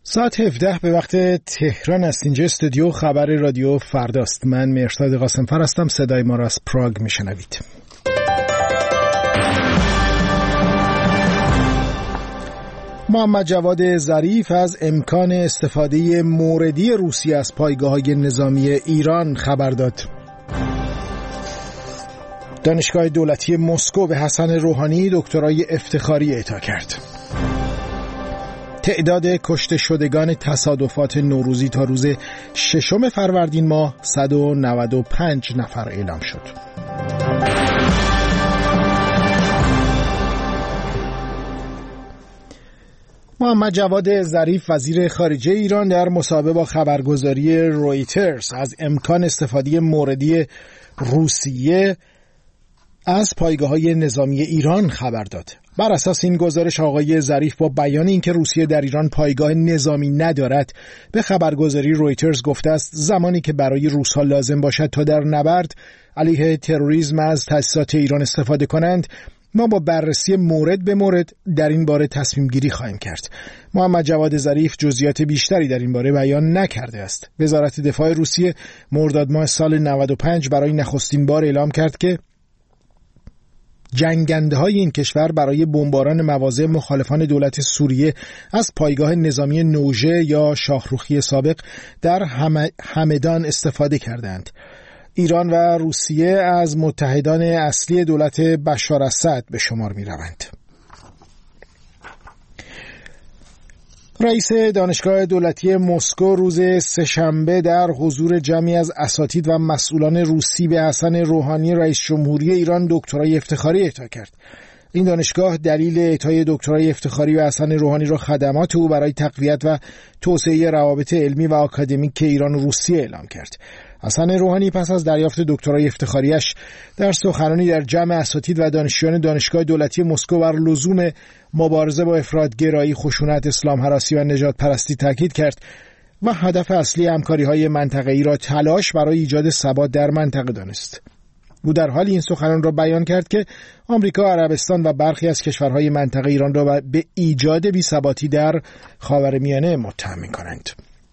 ساعت 17 به وقت تهران است. اینجا استودیو خبر رادیو فرداست. من مهرداد قاسم‌فر هستم. صدای ما را از پراگ میشنوید. محمد جواد ظریف از امکان استفاده موردی روسیه از پایگاه‌های نظامی ایران خبر داد. دانشگاه دولتی مسکو به حسن روحانی دکترای افتخاری اعطا کرد. تعداد کشته شدگان تصادفات نوروزی تا روز 6 فروردین ماه 195 نفر اعلام شد. محمد جواد ظریف وزیر خارجه ایران در مصاحبه با خبرگزاری رویترز از امکان استفاده موردی روسیه از پایگاه‌های نظامی ایران خبر داد. بر اساس این گزارش آقای ظریف با بیان اینکه روسیه در ایران پایگاه نظامی ندارد به خبرگزاری رویترز گفته است زمانی که برای روس‌ها لازم باشد تا در نبرد علیه تروریسم از تأسیسات ایران استفاده کنند، ما با بررسی مورد به مورد در این باره تصمیم گیری خواهیم کرد. محمد جواد ظریف جزئیات بیشتری در این باره بیان نکرده است. وزارت دفاع روسیه مرداد ماه سال 95 برای نخستین بار اعلام کرد که جنگنده‌های این کشور برای بمباران مواضع مخالفان دولت سوریه از پایگاه نظامی نوژه یا شاهروخی سابق در همدان استفاده کردند. ایران و روسیه از متحدان اصلی دولت بشار اسد به شمار می‌روند. رئیس دانشگاه دولتی مسکو روز سه‌شنبه در حضور جمعی از اساتید و مسئولان روسی به حسن روحانی رئیس جمهوری ایران دکترای افتخاری اعطا کرد. این دانشگاه دلیل اعطای دکترای افتخاری به حسن روحانی را خدمات او برای تقویت و توسعه روابط علمی و آکادمیک ایران و روسیه اعلام کرد. حسن روحانی پس از دریافت دکترای افتخاریش در سخنرانی در جمع اساتید و دانشجویان دانشگاه دولتی مسکو بر لزوم مبارزه با افراط‌گرایی، خشونت، اسلام هراسی و نژاد پرستی تاکید کرد و هدف اصلی همکاری‌های منطقه‌ای را تلاش برای ایجاد ثبات در منطقه دانست. او در حال این سخنان را بیان کرد که آمریکا، عربستان و برخی از کشورهای منطقه ایران را به ایجاد بی‌ثباتی در خاورمیانه متهم می‌کنند.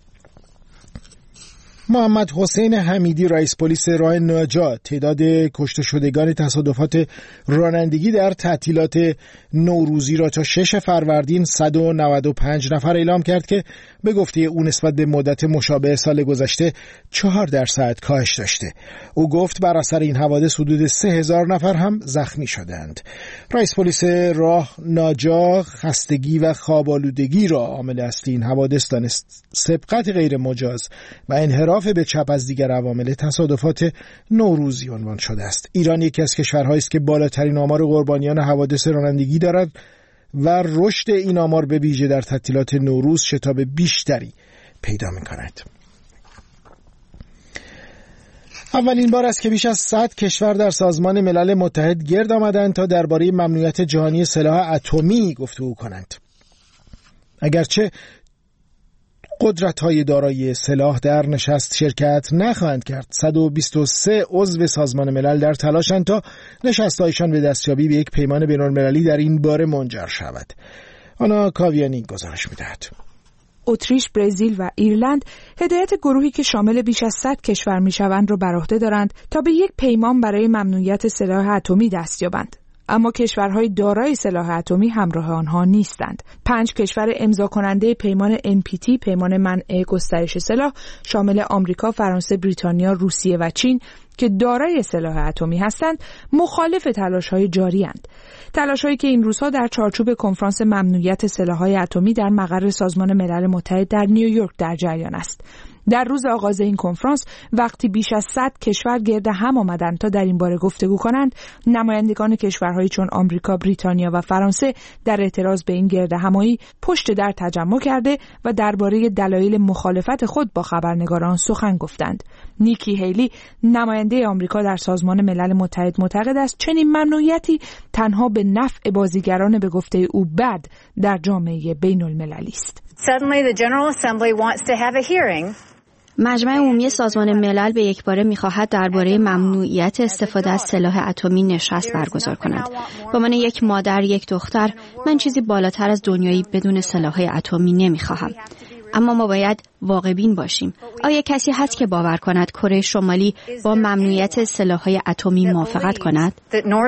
محمد حسین حمیدی رئیس پلیس راه ناجا تعداد کشته شدگان تصادفات رانندگی در تعطیلات نوروزی را تا 6 فروردین 195 نفر اعلام کرد که به گفته او نسبت به مدت مشابه سال گذشته 4% کاهش داشته. او گفت بر اثر این حوادث حدود 3000 نفر هم زخمی شدند. رئیس پلیس راه ناجا خستگی و خواب‌آلودگی را عامل اصلی این حوادث دانست. سبقت غیر مجاز و انحراف به چپ از دیگر عوامل تصادفات نوروزی عنوان شده است. ایران یکی از کشورهایی است که بالاترین آمار قربانیان حوادث رانندگی دارد و رشد این آمار به ویژه در تعطیلات نوروز شتاب بیشتری پیدا می‌کند. اولین بار است که بیش از 100 کشور در سازمان ملل متحد گرد آمدند تا درباره ممنوعیت جهانی سلاح اتمی گفتگو کنند. اگرچه قدرت‌های دارای سلاح در نشست شرکت نخواهند کرد، 123 عضو سازمان ملل در تلاشند تا نشست‌هایشان به دستیابی به یک پیمان بین‌المللی در این باره منجر شود. آنا کاویانی گزارش می‌دهد. اتریش، برزیل و ایرلند هدایت گروهی که شامل بیش از 100 کشور می‌شوند را بر عهده دارند تا به یک پیمان برای ممنوعیت سلاح اتمی دست یابند. اما کشورهای دارای سلاح اتمی همراه آنها نیستند. 5 کشور امضا کننده پیمان NPT، پیمان منع گسترش سلاح، شامل آمریکا، فرانسه، بریتانیا، روسیه و چین که دارای سلاح اتمی هستند، مخالف تلاش‌های جاری اند. تلاش‌هایی که این روزها در چارچوب کنفرانس ممنوعیت سلاح‌های اتمی در مقر سازمان ملل متحد در نیویورک در جریان است. در روز آغاز این کنفرانس وقتی بیش از 100 کشور گرد هم آمدند تا در این باره گفتگو کنند، نمایندگان کشورهایی چون آمریکا، بریتانیا و فرانسه در اعتراض به این گرد همایی پشت در تجمع کرده و درباره دلایل مخالفت خود با خبرنگاران سخن گفتند. نیکی هیلی، نماینده آمریکا در سازمان ملل متحد، معتقد است چنین ممنوعیتی تنها به نفع بازیگران به گفته او بد در جامعه بین‌المللی است. Suddenly the General Assembly wants to have a hearing. مجمع عمومی سازمان ملل به یکباره می‌خواهد درباره ممنوعیت استفاده از سلاح اتمی نشست برگزار کند. به عنوان یک مادر، یک دختر، من چیزی بالاتر از دنیایی بدون سلاح اتمی نمی‌خواهم. اما ما باید واقع‌بین باشیم. آیا کسی هست که باور کند کره شمالی با ممنوعیت سلاح‌های اتمی موافقت کند؟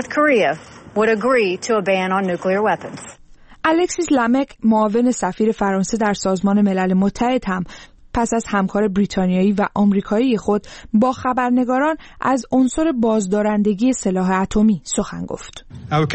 الکسیس لامک، معاون سفیر فرانسه در سازمان ملل متحد، هم پس از همکار بریتانیایی و آمریکایی خود با خبرنگاران از عنصر بازدارندگی سلاح اتمی سخن گفت.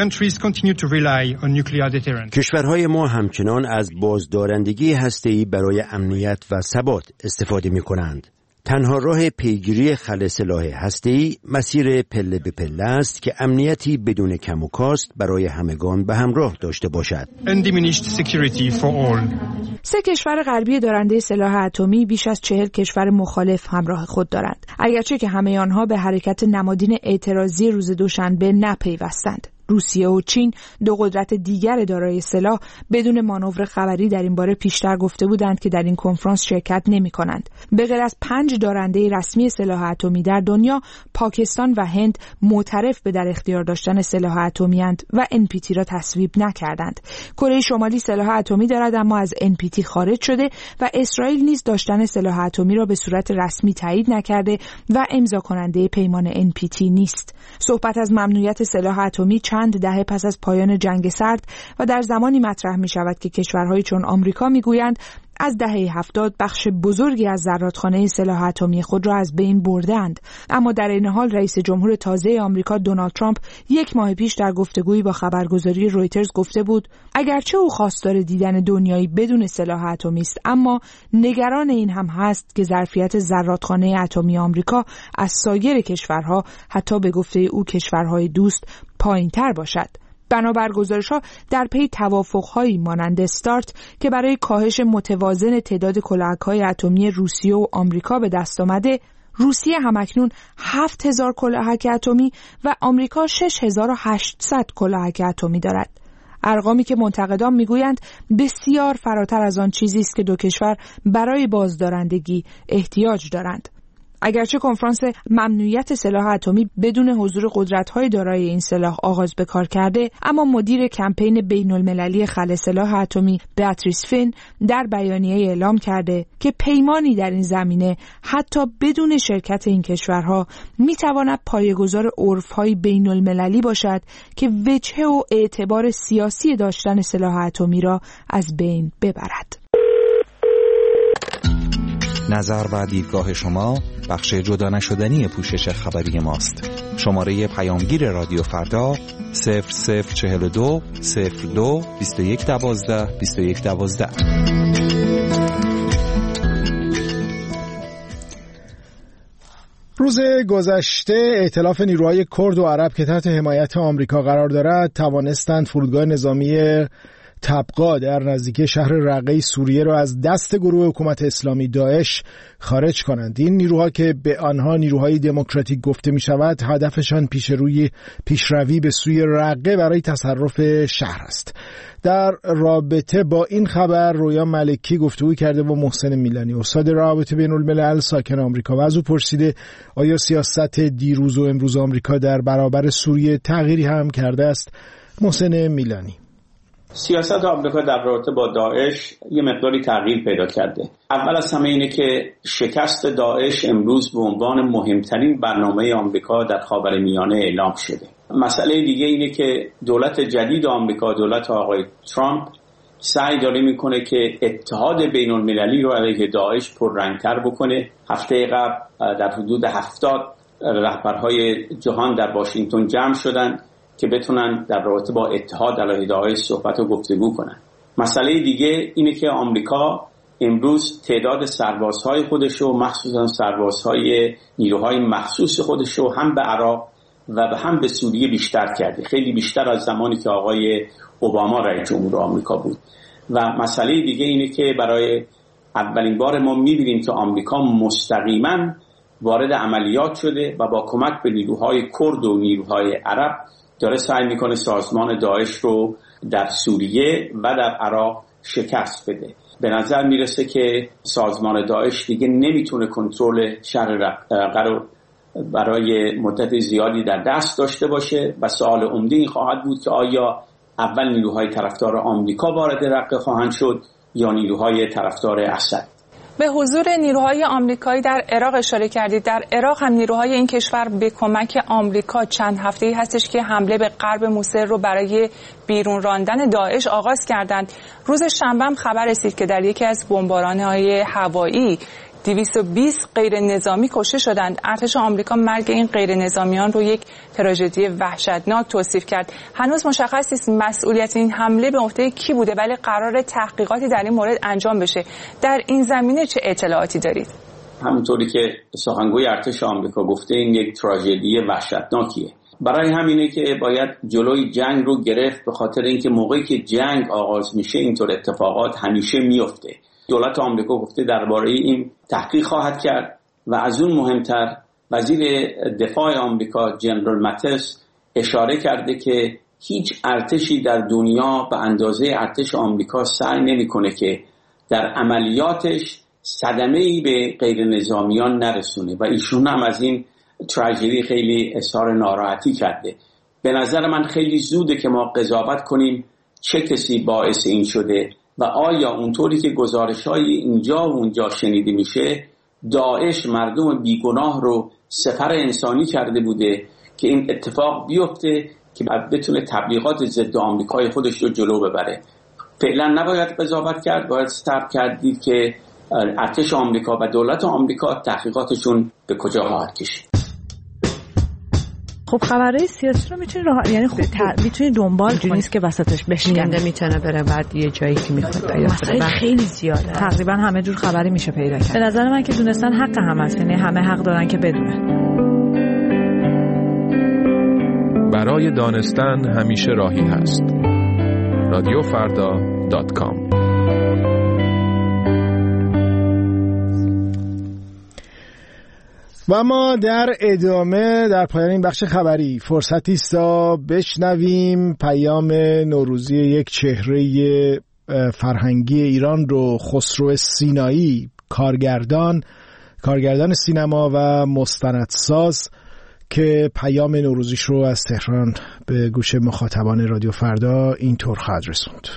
کشورهای ما همچنان از بازدارندگی هسته‌ای برای امنیت و ثبات استفاده می‌کنند. تنها راه پیگیری خلأ سلاح هسته‌ای مسیر پله به پله است که امنیتی بدون کم و کاست برای همگان به همراه داشته باشد. 3 کشور غربی دارنده سلاح اتمی بیش از 40 کشور مخالف همراه خود دارند، اگرچه که همه آنها به حرکت نمادین اعتراضی روز دوشنبه نپیوستند. روسیه و چین، 2 قدرت دیگر دارای سلاح، بدون مانور خبری در این باره پیشتر گفته بودند که در این کنفرانس شرکت نمی‌کنند. به غیر از 5 دارنده رسمی سلاح اتمی در دنیا، پاکستان و هند معترف به در اختیار داشتن سلاح اتمی اند و NPT را تصویب نکردند. کره شمالی سلاح اتمی دارد اما از NPT خارج شده و اسرائیل نیز داشتن سلاح اتمی را به صورت رسمی تایید نکرده و امضا کننده پیمان NPT نیست. صحبت از ممنوعیت سلاح اتمی چند دهه پس از پایان جنگ سرد و در زمانی مطرح می شود که کشورهای چون آمریکا می گویند از دهه 70 بخش بزرگی از زرادخانه سلاح اتمی خود را از بین بردند. اما در این حال رئیس جمهور تازه آمریکا دونالد ترامپ 1 ماه پیش در گفتگویی با خبرگزاری رویترز گفته بود اگرچه او خواستار دیدن دنیایی بدون سلاح اتمی است، اما نگران این هم هست که ظرفیت زرادخانه اتمی آمریکا از سایر کشورها، حتی به گفته او کشورهای دوست، پایین‌تر باشد. بنابر گزارش‌ها در پی توافق‌هایی مانند استارت که برای کاهش متوازن تعداد کلاهک‌های اتمی روسیه و آمریکا به دست آمده، روسیه همکنون 7000 کلاهک اتمی و آمریکا 6800 کلاهک اتمی دارد. ارقامی که منتقدان میگویند بسیار فراتر از آن چیزی است که 2 کشور برای بازدارندگی احتیاج دارند. اگرچه کنفرانس ممنوعیت سلاح اتمی بدون حضور قدرت‌های دارای این سلاح آغاز به کار کرده، اما مدیر کمپین بین‌المللی خلأ سلاح اتمی بیاتریس فین در بیانیه اعلام کرده که پیمانی در این زمینه حتی بدون شرکت این کشورها میتواند پایه‌گذار عرف‌های بین‌المللی باشد که وجهه و اعتبار سیاسی داشتن سلاح اتمی را از بین ببرد. نظر و دیدگاه شما بخش جدا نشدنی پوشش خبری ماست. شماره پیامگیر رادیو فردا 0042 02 2112 2112. روز گذشته ائتلاف نیروهای کرد و عرب که تحت حمایت آمریکا قرار دارد توانستند فرودگاه نظامی طبقا در نزدیکی شهر رقه سوریه را از دست گروه حکومت اسلامی داعش خارج کنند. این نیروها که به آنها نیروهای دموکراتیک گفته می شود، هدفشان پیشروی به سوی رقه برای تصرف شهر است. در رابطه با این خبر رویا ملکی گفتگو کرده با محسن میلانی، استاد روابط بین الملل ساکن آمریکا، و از او پرسیده آیا سیاست دیروز و امروز آمریکا در برابر سوریه تغییری هم کرده است. محسن میلانی: سیاست آمریکا در رابطه با داعش یه مقداری تغییر پیدا کرده. اول از همه اینه که شکست داعش امروز به عنوان مهمترین برنامه آمریکا در خاورمیانه اعلام شده. مسئله دیگه اینه که دولت جدید آمریکا، دولت آقای ترامپ، سعی داره میکنه که اتحاد بین المللی رو علیه داعش پررنگتر بکنه. هفته قبل در حدود 70 رهبرهای جهان در واشنگتن جمع شدن که بتونن در رابطه با اتحاد علیه داعش صحبت و گفتگو کنن. مسئله دیگه اینه که آمریکا امروز تعداد سربازهای خودش رو، مخصوصا سربازهای نیروهای مخصوص خودش رو هم به عراق و هم به سوریه بیشتر کرده، خیلی بیشتر از زمانی که آقای اوباما رئیس جمهور آمریکا بود. و مسئله دیگه اینه که برای اولین بار ما می‌بینیم که آمریکا مستقیما وارد عملیات شده و با کمک به نیروهای کرد و نیروهای عرب داره سعی میکنه سازمان داعش رو در سوریه و در عراق شکست بده. به نظر میرسه که سازمان داعش دیگه نمیتونه کنترل شهر رقه رو برای مدت زیادی در دست داشته باشه و سوال عمده این خواهد بود که آیا اول نیروهای طرفدار آمریکا وارد رقه خواهند شد یا نیروهای طرفدار اسد. به حضور نیروهای آمریکایی در عراق اشاره کردید. در عراق هم نیروهای این کشور به کمک آمریکا چند هفته‌ای هستش که حمله به غرب موصل رو برای بیرون راندن داعش آغاز کردند. روز شنبه هم خبر رسید که در یکی از بمباران‌های هوایی 220 غیر نظامی کشته شدند. ارتش آمریکا مرگ این غیر نظامیان رو یک تراژدی وحشتناک توصیف کرد. هنوز مشخص نیست مسئولیت این حمله به عهده کی بوده، ولی قرار تحقیقاتی در این مورد انجام بشه. در این زمینه چه اطلاعاتی دارید؟ همونطوری که سخنگوی ارتش آمریکا گفته این یک تراژدی وحشتناکیه. برای همینه که باید جلوی جنگ رو گرفت، به خاطر اینکه موقعی که جنگ آغاز میشه اینطور اتفاقات همیشه میفته. دولت آمریکا گفته درباره این تحقیق خواهد کرد و از اون مهمتر وزیر دفاع آمریکا جنرال ماتیس اشاره کرده که هیچ ارتشی در دنیا به اندازه ارتش آمریکا سعی نمیکنه که در عملیاتش صدمه‌ای به غیر نظامیان نرسونه و ایشون هم از این تراژدی خیلی اظهار ناراحتی کرده. به نظر من خیلی زوده که ما قضاوت کنیم چه کسی باعث این شده و آیا اونطوری که گزارش‌های اینجا و اونجا شنیده میشه داعش مردم بیگناه رو سپر انسانی کرده بوده که این اتفاق بیفته که بعد بتونه تبلیغات ضد آمریکای خودش رو جلو ببره. فعلا نباید قضاوت کرد، باید صبر کردید که ارتش آمریکا و دولت آمریکا تحقیقاتشون به کجا خواهد کشید. خب خبرهای سیاسی رو یعنی خوب میتونی دنبال کنی، نیست که وسطش بشکنده میتونه بره بعد یه جایی که میخواد مسائل خیلی زیاده، تقریبا همه جور خبری میشه پیدا کرد. به نظر من که دونستن حق هم هست، یعنی همه حق دارن که بدونن. برای دانستن همیشه راهی هست. رادیوفردا.com. و ما در ادامه در پایان این بخش خبری فرصتی است تا بشنویم پیام نوروزی یک چهره فرهنگی ایران رو، خسرو سینایی، کارگردان سینما و مستندساز که پیام نوروزیش رو از تهران به گوش مخاطبان رادیو فردا اینطور خواهد رسوند.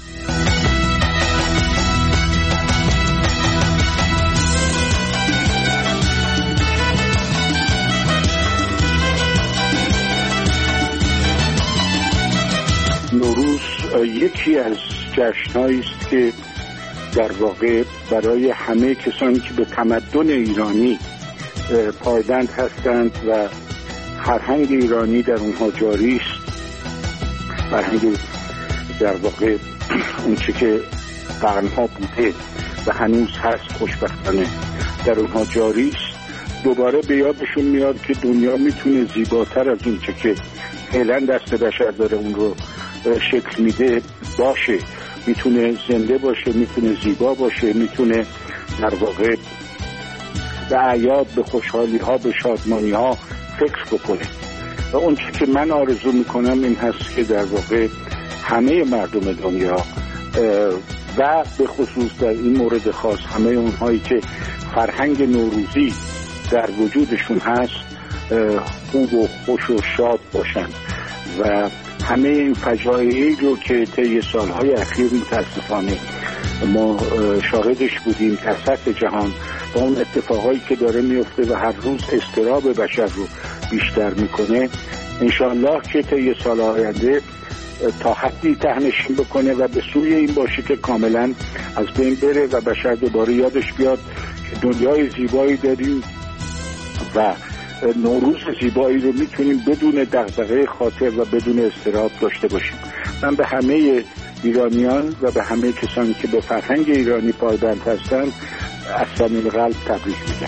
نوروز یکی از جشن‌هایی است که در واقع برای همه کسانی که به تمدن ایرانی پایبند هستند و فرهنگ ایرانی در اونها جاری است، فرهنگ در واقع اون چه که قرنها بوده و هنوز هست خوشبختانه در اونها جاری است، دوباره به یادشون میاد که دنیا میتونه زیباتر از اون چه که فعلا دست بشر داره اون رو شکل میده باشه، میتونه زنده باشه، میتونه زیبا باشه، میتونه در واقع به اعیاد، به خوشحالی ها، به شادمانی ها فکر بکنه. و اون چی که من آرزو میکنم این هست که در واقع همه مردم دنیا و به خصوص در این مورد خاص همه اونهایی که فرهنگ نوروزی در وجودشون هست خوب و خوش و شاد باشن و همه این فجایعی رو که طی سالهای اخیر متاسفانه ما شاهدش بودیم در سطح جهان و اون اتفاقایی که داره میفته و هر روز اضطراب بشر رو بیشتر میکنه، انشاءالله که طی سال آینده تا حدی تهنشین بکنه و به سوی این باشه که کاملا از بین بره و بشر دوباره یادش بیاد که دنیای زیبایی داریم و نوروز زیبایی رو میتونیم بدون دغدغه خاطر و بدون اضطراب داشته باشیم. من به همه ایرانیان و به همه کسانی که به فرهنگ ایرانی پایبند هستند از صمیم قلب تبریک میگم.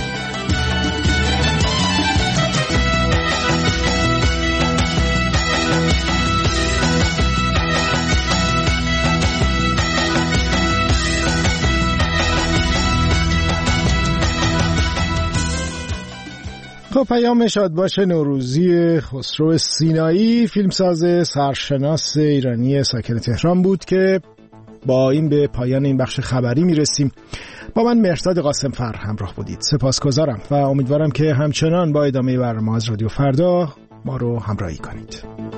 خب پیام شادباش نوروزی خسرو سینایی، فیلمساز سرشناس ایرانی ساکن تهران بود که با این به پایان این بخش خبری میرسیم. با من مهرداد قاسمفر همراه بودید. سپاسگزارم و امیدوارم که همچنان با ادامه برنامه از رادیو فردا ما رو همراهی کنید.